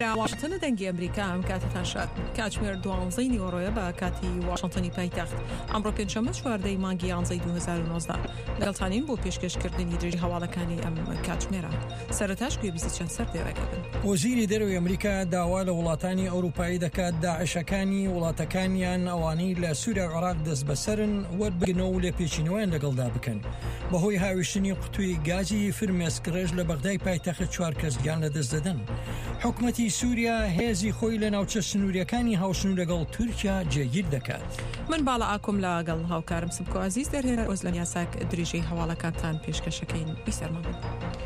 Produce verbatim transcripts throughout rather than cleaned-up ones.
واشنطن دەنگی ئەمریکا ئەم کاتتان شاد کاتژمێر دوانزەی نیوەڕۆیە بە کاتی واشنطنی پایتەخت ئەمڕۆ پێنجشەممە چواردەی مانگی یانزەی دوو هەزار و نۆزدە لەگەڵتانین بۆ پێشکەشکردنی درێژی هەواڵەکانی ئەم کاتژمێرە. سەرەتاش گوێبیستی چەند سەر دێڕێگەبن. وەزیری دەرەوەی ئەمریکا داوا لە وڵاتانی ئەوروپایی دەکات داعشەکانی وڵاتەکانیان ئەوانەی لە سووریا و عێراق دەست بەسەرن وەربگرنەوە و لێ پێچینەوەیان لەگەڵدا بکەن. بەهۆی هاویشتنی قوتووی گازی فرمێسکڕێژ لە بەغدای پایتەخت چوار کەس گیان لەدەست دەدەن. حکوومەتی سووریا هێزی خۆی لە ناوچە سنووریەکانی هاوسنوور لەگەڵ تورکیا جێگیر دەکات. من باڵا ئاکۆم لەگەڵ هاوکارم سبکۆ عەزیز دەرهێنەر ئۆزلەن یاساک درێژەی هەواڵەکانتان پێشکەشەکەین. بیسەرمان بن.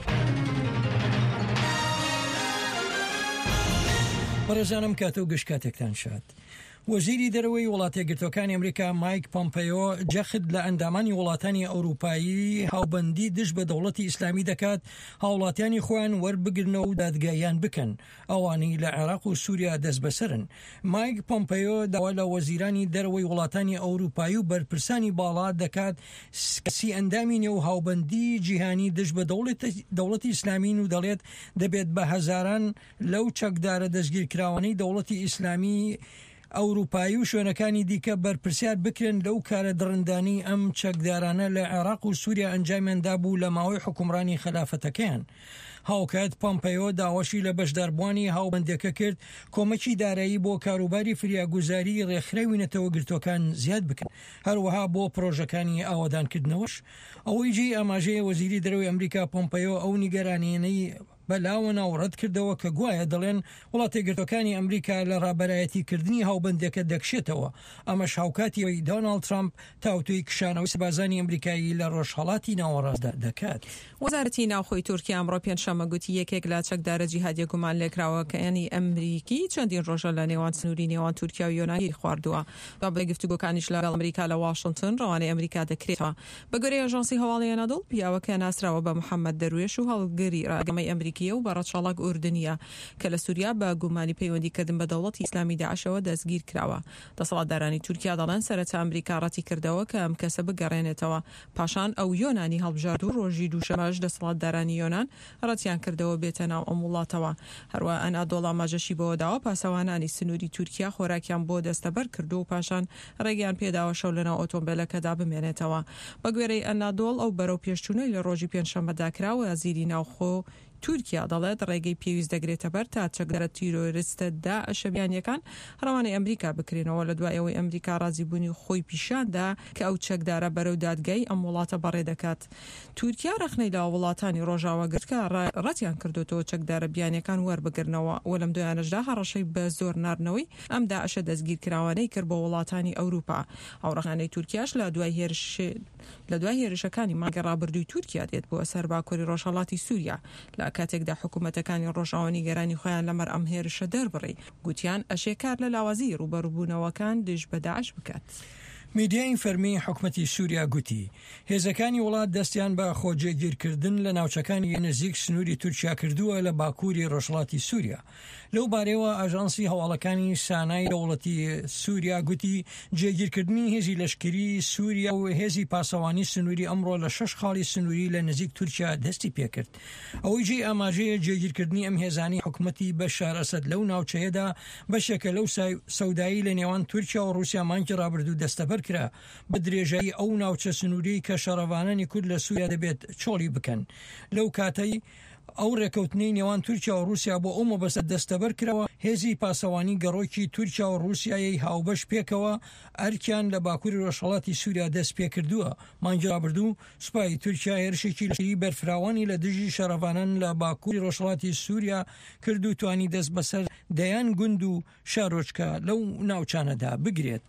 بەڕێزانم کاتە و گەشت کاتێکتان شاد. وەزیری دەرەوەی وڵاتە یەکگرتووەکانی ئەمریکا مایک پۆمپیۆ جەخت لە ئەندامانی وڵاتانی ئەوروپایی هاوبەندی دژ بە دەوڵەتی ئیسلامی دەکات هاوڵاتیانی خۆیان وەربگرنەوە و دادگایان بکەن ئەوانەی لە عێراق و سووریا دەست بەسەرن. مایک پۆمپیۆ داوا لە وەزیرانی دەرەوەی وڵاتانی ئەوروپایی و بەرپرسانی باڵا دەکات کەسی ئەندامی نێو هاوبەندی جیهانی دژ بە دەوڵەتی ئیسلامین و دەڵێت دەبێت بە هەزاران لەو چەکدارە دەستگیرکراوانەی دەوڵەتی ئیسلامی ئەوروپایی و شوێنەکانی دیکە بەرپرسیار بکرێن لەو کارە دڕندانی ئەم چەکدارانە لە عێراق و سووریا ئەنجامیاندا بوو لە ماوەی حکومڕانی خلافەتەکەیان. هاوکات پۆمپیۆ داواشی لە بەشداربوانی هاوبەندەکە کرد کۆمەکی دارایی بۆ کاروباری فریاگوزاری ڕێکخراوینەتەوە گرتوەکان زیاد بکەن هەروەها بۆ پرۆژەکانی ئاوادانکردنەوەش. ئەوەی جێ ئاماژەیە وەزیری دەرەوەی ئەمریکا پۆمپیۆ ئەو نیگەرانیانەی بەلاوەنە و ڕەت کردەوە کە گوایە دەڵێن وڵاتە یەکگرتووەکانی ئەمریکا لە ڕابەرایەتیکردنی هاوبەندەکە دەکشێتەوە. ئەمەش هاوکاتیەوەی دۆناڵد ترامپ تاوتوی کشانەوەی سەربازانی ئەمریکایی لە ڕۆژهەڵاتی ناوەڕاستدا دەکات. وەزارەتی ناوخۆی تورکیا ئەمڕۆ پێنجشەممە گوتی یەکێک لە چەکدارە جیهادیە گومان لێکراوەکانی ئەمریکی چەندین ڕۆژە لە نێوان سنووری نێوان تورکیا و یۆنانی خواردووە. با بە گفتوگۆکانیش لەگەڵ ئەمریکا لە واشنطن ڕەوانەی ئەمریکا دەکرێتەوە. بەگوێرەی ئاژانسی هەواڵی ئەنادۆڵ پیاوەکە ناسراوە بە محەممەد دەروێش و هەڵگری ڕاگەمەی ئەمریکی و بەڕەچاڵک ئوردنیە کە لە سووریا بە گومانی پەیوەندیکردن بە دەوڵەتی ئیسلامی داعشەوە دەستگیر کراوە. دەسەڵاتدارانی تورکیا دەڵێن سەرەتا ئەمریکا ڕەتی کردەوە کە ئەم کەسە بگەڕێنێتەوە پاشان ئەو یۆنانی هەڵبژارد و ڕۆژی دووشەمەش دەسەڵاتدارانی یۆنان ڕەتیان کردەوە بێتە ناو ئەم وڵاتەوە. هەروە ئەنادۆڵ ئاماژەشی بەوە داوە پاسەوانانی سنووری تورکیا خۆراکیان بۆ دەستەبەر کردو و پاشان ڕێگەیان پێداوە شەو لەناو ئۆتۆمبیلەکەدا بمێنێتەوە. بەگوێرەی ئەنادۆڵ ئەو بەرەو پێشچوونەی لە ڕۆژی پێنجشەممەدا کراوە وەزیری ناوخۆ تورکیا دەڵێت ڕێگەی پێویست دەگرێتە بەر تا چەکدارە تیرۆریستە داعشەبیانیەکان ڕەوانەی ئەمریکا بکرێنەوە لە دوای ئەوەی ئەمریکا ڕازیبوونی خۆی پیشاندا کە ئەو چەکدارە بەرەو دادگای ئەم وڵاتە بەڕێ دەکات. تورکیا ڕەخنەی لە وڵاتانی ڕۆژاوە گرتکە ڕەتیان کردوتەوە چەکدارە بیانیەکان وەربگرنەوە و لەم دویانەشدا هەڕەشەی بە زۆر ناردنەوەی ئەم داعشە دەستگیر کراوانەی کرد بە وڵاتانی ئەوروپا. ئەو ڕەخنەی تورکیاش لە دوای هێرش لە دوای هێرشەکانی مانگی ڕابردووی تورکیا دێت بۆ سەر باکووری ڕۆژهەڵاتی سووریا لە کاتێکدا حکوومەتەکانی ڕۆژاوانی گەرانی خۆیان لەمەر ئەم هێرشە دەربڕی گوتیان ئەشێکار لە لاوازی ڕوبەڕووبوونەوەکان دژ بە داعش بکات. میدیای فەرمی حکوومەتی سووریا گوتی هێزەکانی وڵات دەستیان بە خۆجێگیرکردن لە ناوچەکانی نزیک سنووری تورکیا کردووە لە باکووری ڕۆژهەڵاتی سووریا. لەو بارەوە ئاژانسی هەواڵەکانی سانای دەوڵەتی سووریا گوتی جێگیرکردنی هێزی لەشکری سووریا و هێزی پاسەوانی سنووری ئەمڕۆ لە شەش خاڵی سنووری لە نزیک تورکیا دەستی پێکرد. ئەوەی جێ ئاماژەیە جێگیرکردنی ئەم هێزانی حکوومەتی بەشار ئەسەد لەو ناوچەیەدا بەشێکە لەو سەودایی لە نێوان تورکیا و رووسیا مانگی ڕابردوو دەستەبەر کرا بە درێژایی ئەو ناوچە سنووری کە شەڕەوانانی کورد لە سووریا دەبێت چۆڵی بکەن. لەو کاتەی ئەو ڕێکەوتنی نێوان تورکیا و رووسیا بۆ ئەو مەبەستە دەستەبەر کراوە هێزی پاسەوانی گەڕۆکی تورکیا و رووسیایی هاوبەش پێکەوە ئەرکیان لە باکووری ڕۆژهەڵاتی سووریا دەست پێ کردووە. مانگی ڕابردوو سوپای تورکیا هێرشێکی لەشکری بەرفراوانی لە دژی شەڕەوانان لە باکووری ڕۆژهەڵاتی سووریا کرد و توانی دەست بەسەر دەیان گوند و شارۆچکە لەو ناوچانەدا بگرێت.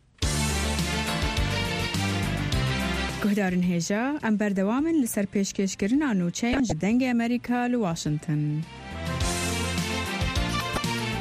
گهدارن هێژە ئەم بەردەوامن لەسەر پێشکەشکردن ناوچەیان دەنگی ئەمریکا لە واشنطن.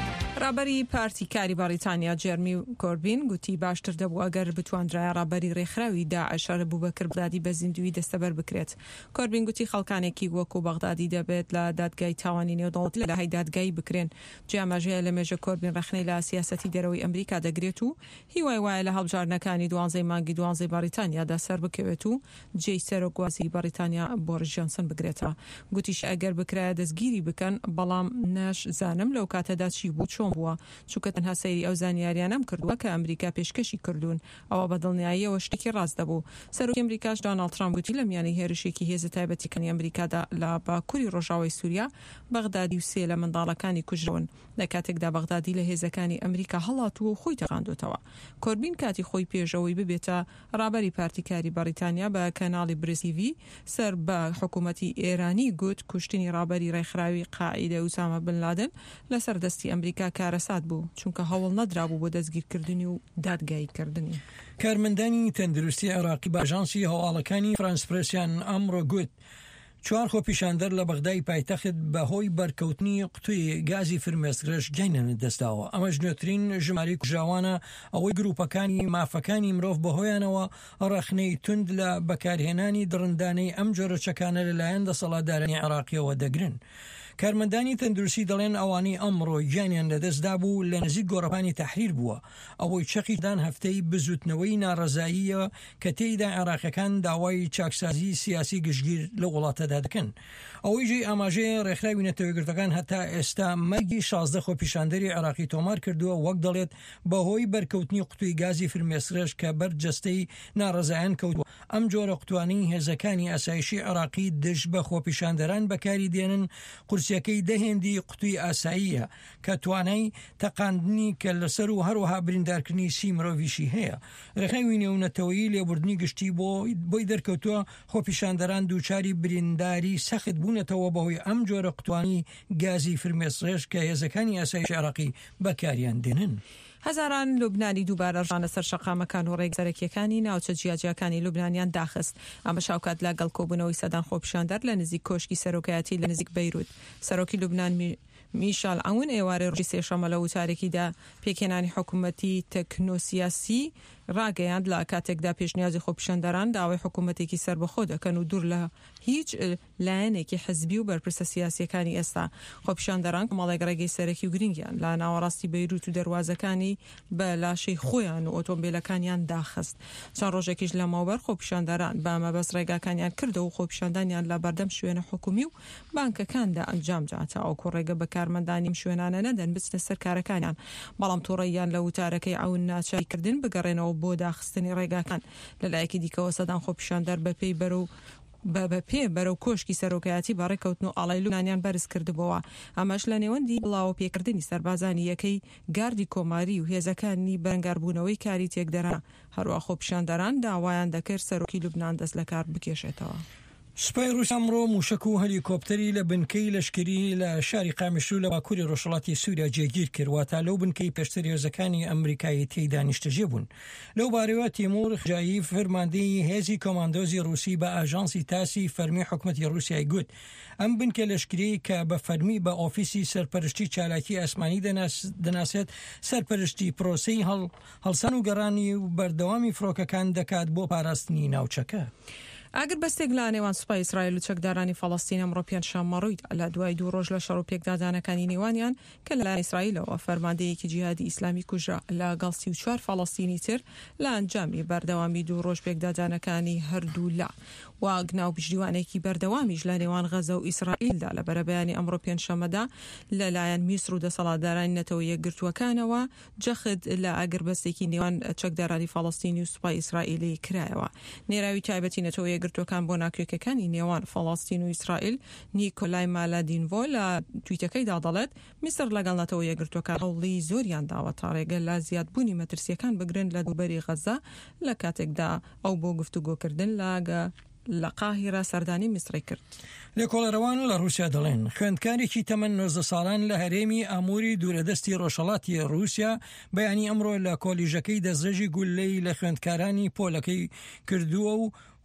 ڕابەری پارتی کاری بەریتانیا جێرمی کۆربین گوتی باشتر دەبوو ئەگەر بتواندرایە ڕابەری ڕێکخراوی داعش بوبەکر بەغدادی بە زیندوی دەستەبەر بکرێت. کۆربین گوتی خەڵکانێکی وەکو بەغدادی دەبێت لە دادگای تاوانی نێودەوڵەتی لە هەی دادگایی بکرێن. جیاماژەیە لە مێژە کۆربین ڕەخنەی لە سیاسەتی دەرەوەی ئەمریکا دەگرێت و هیوای وایە لە هەڵبژاردنەکانی دوانزەی مانگی دوانزەی بەریتانیادا سەر بکەوێت و جێی سەرۆکواسی بەریتانیا بۆریس جۆنسن بگرێتەوە. گوتیش ئەگەر بکرایە دەستگیری بکەن بەڵام نەش زانم لەو کاتەدا چی بوو چۆن بووە، چونکە تەنها سەیری ئەو زانیاریانەم کردووە کە ئەمریکا پێشکەشی کردوون، ئەوە بەدڵنیاییەوە شتێکی ڕاست دەبوو. سەرۆکی ئەمریکاش دۆناڵد ترامپ گوتی لە میانەی هێرشێکی هێزە تایبەتیەکانی ئەمریکادا لە باکووری ڕۆژاوای سووریا بەغدادی و سێ لە منداڵەکانی کوژرون لە کاتێکدا بەغدادی لە هێزەکانی ئەمریکا هەڵاتووە و خۆی تەقاندوتەوە. کۆربین کاتی خۆی پێشەوەی ببێتە ڕابەری پارتیکاری بەریتانیا بە کەناڵی برسیڤی سەر بە حکوومەتی ئێرانی گوت کوشتنی ڕابەری ڕێکخراوی قاعیدە ئوسامە بن لادن لەسەر دەستی ئەمریکا کارەسات بوو، چونکە هەوڵ نەدرابوو بۆ دەستگیرکردنی و دادگاییکردنی. کارمەندانی تەندروستی عێراقی بە ئاژانسی هەواڵەکانی فرانس پرێسیان ئەمڕۆ گوت چوار خۆپیشاندەر لە بەغدای پایتەخت بەهۆی بەرکەوتنی قوتوی گازی فرمێسکرش گەینە دەستاوە. ئەمەش نوێترین ژماری کوژاوانە ئەوەی گروپەکانی مافەکانی مرۆڤ بەهۆیانەوە ڕەخنەی تند لە بەکارهێنانی درندانەی ئەم جۆرە چەکانە لەلایەن دەسەڵاتدارانی عێراقیەوە دەگرن. کارمەندانی تەندروستی دەڵێن ئەوانی ئەمڕۆ گیانیان لەدەستدا بوو لە نزیک گۆڕەپانی تەحریر بووە، ئەوەی چەقیدان هەفتەی بزوتنەوەی ناڕەزاییە کە تێیدا عێراقیەکان داوای چاکسازی سیاسی گشتگیر لە وڵاتەدا دەکەن. ئەوەی ژێ ئاماژەیە ڕێکخراوی نەتەوەیەکگرتوەکان هەتا ئێستا مەرگی شازدە خۆپیشاندەری عێراقی تۆمار کردووە، وەک دەڵێت بەهۆی بەرکەوتنی قوتوی گازی فرمێسکرش کە بەرجەستەی ناڕەزایان کەوتووە. ئەم جۆرە قوتوانی هێزەکانی ئاسایشی عێراقی دژ بە خۆپیشاندەران بەکاری دێنن قورسیەکەی دەهێندی قوتوی ئاساییە کە توانای تەقاندنی کە لەسەر و هەروەها بریندارکردنی سی مرۆڤیشی هەیە. ڕێخەوی نێونەتەوەیی لێبوردنی گشتی بۆی دەرکەوتووە خۆپیشاندەران دووچاری برینداری سەخت بوونەتەوە بەهۆی ئەم جۆرە قوتوانی گازی فرمێسکرش کە هێزەکانی ئاسایشی عێراقی بەکاریان دێنن. هەزاران لوبنانی دووبارە ڕژانە سەر شەقامەکان و ڕێگزەرەکیەکانی ناوچە جیاجیەکانی لوبنانیان داخست. ئەمە شاوکات لەگەڵ کۆبوونەوەی سەدان خۆپیشاندەر لە نزیک کۆشکی سەرۆکایەتی لە نزیک بەیروت. سەرۆکی لوبنان میشال ئەون ئێوارە ڕۆژی سێشەمە لە وتارێکیدا پێکێنانی حکوومەتی تەکنۆسیاسی ڕاگەیاند لە کاتێکدا پێشنیازی خۆپیشاندەران داوای حکوومەتێکی سربەخۆ دەکەن و دوور لە هیچ لایەنێکی حزبی و بەرپرسە سیاسیەکانی ئێستا. خۆپیشاندەران کۆمەڵێک ڕێگەی سەرەکی و گرنگیان لە ناوەڕاستی بەیروت و دەواازەکانی بە لاشەی خۆیان و ئۆتۆمبیلەکانیان داخست. چەند ڕۆژێکیش لە ماوبەر خۆپیشاندەران بە مەبەست ڕێگاکانیان کردە و خۆپیشاندانیان لە بەردەم شوێنە حکومی و بانکەکاندا ئەنجام جااتە ئەو کوڕێگە بە کارمەندانیم شوێنانە نەدەن بچنە سەر کارەکانیان، بەڵام تووڕێیان لە وتارەکەی ئەو ناچاریکردن بگەڕێنەوە بۆ داخستنی ڕێگاکان. لەلایەکی دیکەوە سەدان خۆپیشاندەر بەپێی بەرەو بە بەپێ بەرەو کۆشکی سەرۆکایەتی بەڕێکەوتن و ئاڵای لوبنانیان بەرز کردبەوە. ئەمەش لە نێوەندی بڵاو پێکردنی سەربازانی یەکەی گاردی کۆماری و هێزەکانی بەرەنگاربوونەوەی کاری تێکدەران. هەروە خۆپیشاندەران داوایان دەکرد سەرۆکی لوبنان دەست لە کار بکێشێتەوە. سوپای ڕووس ئەمڕۆ موشک و هەلیکۆپتەری لە بنکەی لەشکری لە شاری قامشلو لە باکووری ڕۆژهەڵاتی سووریا جێگیر کردواتە لەو بنکەی پێشتر هێزەکانی ئەمریکایی تێیدا نیشتەجێ بوون. لەو بارەوە تیمور خجایی فەرماندەی هێزی کۆماندۆزی ڕووسی بە ئاژانسی تاسی فەرمی حکوومەتی ڕووسیای گوت ئەم بنکە لەشکری کە بە فەرمی بە ئۆفیسی سەرپەرشتی چالاکی ئاسمانی دەناسێت سەرپەرشتی پرۆسەی هەڵسان و گەڕانی و بەردەوامی فڕۆکەکان دەکات بۆ پاراستنی ناوچەکە. ئەگەر بەستێک لە نێوان سوپای ئیسرائیل و چەکدارانی فەڵەستین ئەمڕۆ پێنجشەممە ڕوویدا لە دوای دوو ڕۆژ لە شەڕ و پێکدادانەکانی نێوانیان کە لەلایەن ئیسرائیلەوە فەرماندەیەکی جیهادی ئیسلامی کوژرا لەگەڵ سی و چوار فەڵەستینی تر لە ئەنجامی بەردەوامی دوو ڕۆژ پێکدادانەکانی هەردوو لا و گناو پشتیوانێکی بەردەوامیش لە نێوان غەزە و ئیسرائیلدا لە بەرەبەیانی ئەمڕۆ پێنجشەممەدا لەلایەن میسر و دەسەڵاتدارانی نەتەوە یەکگرتووەکانەوە جەخت لە ئەگربەستێکی نێوان چەکدارانی فەڵەستینی و سوپای ئیسرائیلی کرایەوە. نێراوی تایبەتی نەتەوە یەکگرتووەکان بۆ ناکرێکەکانی نێوان فەڵەستین و ئیسرائیل نیکۆلای مالادینڤۆ لە تویتەکەیدا دەڵێت میسر لەگەڵ نەتەوە یەکگرتووەکان هەوڵی زۆریان داوە تا ڕێگە لە زیادبوونی مەترسیەکان بگرن لە دووبەری غەزە لە کاتێکدا ئەو بۆ گفتوگۆکردن لاگە لە قاهیرە سەردانی میسری کرد. لێکۆڵەرەوان لە رووسیا دەڵێن خوێندکارێکی تەمەن نۆزدە ساڵان لە هەرێمی ئاموری دوورەدەستی ڕۆژهەڵاتی رووسیا بەیانی ئەمڕۆ لە کۆلیژەکەی دەستدرێژی گولەی لە خوێندکارانی پۆلەکەی کردووە و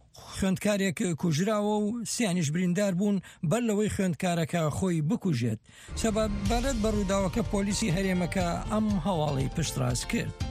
خوێندکارێک کوژراوە و سیانیش بریندار بوون بەر لەوەی خوێندکارەکە خۆی بکوژێت. سەبارەت بە ڕووداوەکە پۆلیسی هەرێمەکە ئەم هەواڵەی پشتڕاست کرد.